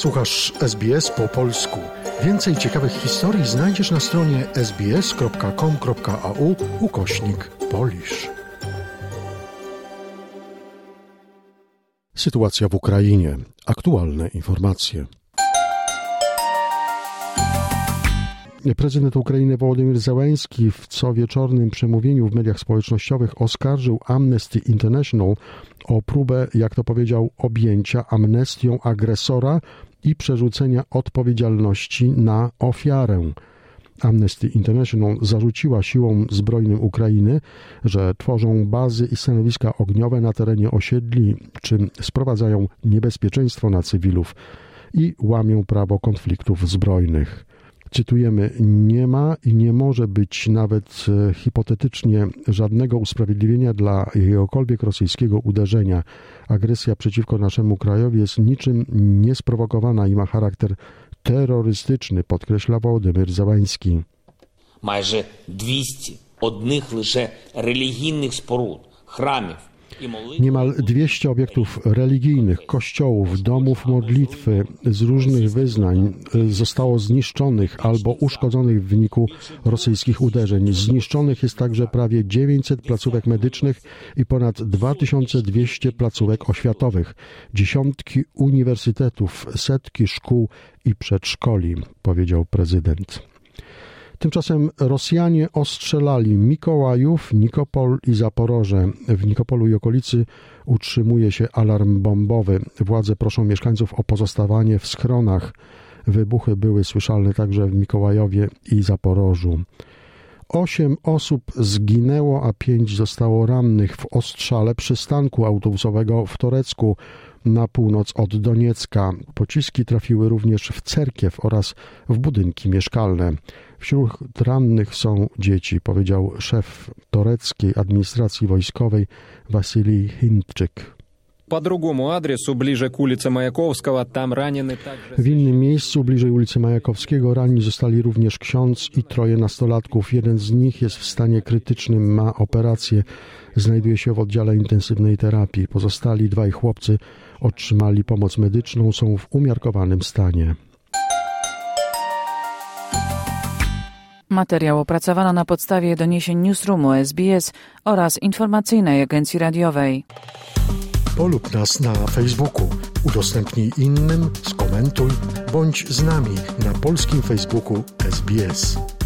Słuchasz SBS po polsku. Więcej ciekawych historii znajdziesz na stronie sbs.com.au/Polish. Sytuacja w Ukrainie. Aktualne informacje. Prezydent Ukrainy Wołodymyr Zełenski w cowieczornym przemówieniu w mediach społecznościowych oskarżył Amnesty International o próbę, jak to powiedział, objęcia amnestią agresora i przerzucenia odpowiedzialności na ofiarę. Amnesty International zarzuciła siłom zbrojnym Ukrainy, że tworzą bazy i stanowiska ogniowe na terenie osiedli, czym sprowadzają niebezpieczeństwo na cywilów i łamią prawo konfliktów zbrojnych. Cytujemy, nie ma i nie może być nawet hipotetycznie żadnego usprawiedliwienia dla jakiegokolwiek rosyjskiego uderzenia. Agresja przeciwko naszemu krajowi jest niczym niesprowokowana i ma charakter terrorystyczny, podkreśla Wołodymyr Zełenski. Майже 200 одних лише релігійних споруд, храмів. Niemal 200 obiektów religijnych, kościołów, domów modlitwy z różnych wyznań zostało zniszczonych albo uszkodzonych w wyniku rosyjskich uderzeń. Zniszczonych jest także prawie 900 placówek medycznych i ponad 2200 placówek oświatowych, dziesiątki uniwersytetów, setki szkół i przedszkoli, powiedział prezydent. Tymczasem Rosjanie ostrzelali Mikołajów, Nikopol i Zaporoże. W Nikopolu i okolicy utrzymuje się alarm bombowy. Władze proszą mieszkańców o pozostawanie w schronach. Wybuchy były słyszalne także w Mikołajowie i Zaporożu. 8 osób zginęło, a 5 zostało rannych w ostrzale przystanku autobusowego w Torecku na północ od Doniecka. Pociski trafiły również w cerkiew oraz w budynki mieszkalne. Wśród rannych są dzieci, powiedział szef toreckiej administracji wojskowej Wasilij Hintczyk. W innym miejscu, bliżej ulicy Majakowskiego, ranni zostali również ksiądz i 3 nastolatków. Jeden z nich jest w stanie krytycznym, ma operację, znajduje się w oddziale intensywnej terapii. Pozostali 2 chłopcy otrzymali pomoc medyczną, są w umiarkowanym stanie. Materiał opracowano na podstawie doniesień Newsroomu SBS oraz informacyjnej agencji radiowej. Polub nas na Facebooku, udostępnij innym, skomentuj, bądź z nami na polskim Facebooku SBS.